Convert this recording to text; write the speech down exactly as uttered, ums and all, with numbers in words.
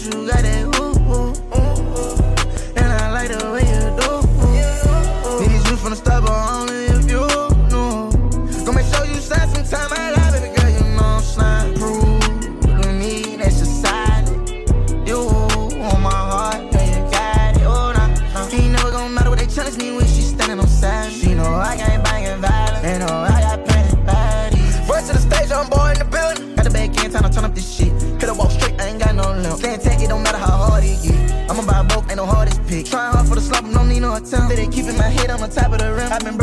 bitch, you got that ooh, ooh, ooh, ooh. And I like the way you do. Need you from the start, but only if you know. Gonna make sure you shine sometime I lie, baby girl, you know I'm slime. Prove to me that you're silent. You on my heart, yeah, you got it. Oh, nah, nah. Ain't never gonna matter what they challenge me when she standing on side. She know I can't bang and violence. They know I got plenty bodies. First to the stage, I'm bored in the building. Got the back end, time to turn up this shit. Coulda walk straight, I ain't got no limp. Can't take it, don't matter how hard it get. I'ma buy both, ain't no hardest pick. Trying hard for the slump, no need no attempt. They keeping my head on the top of the rim. I've been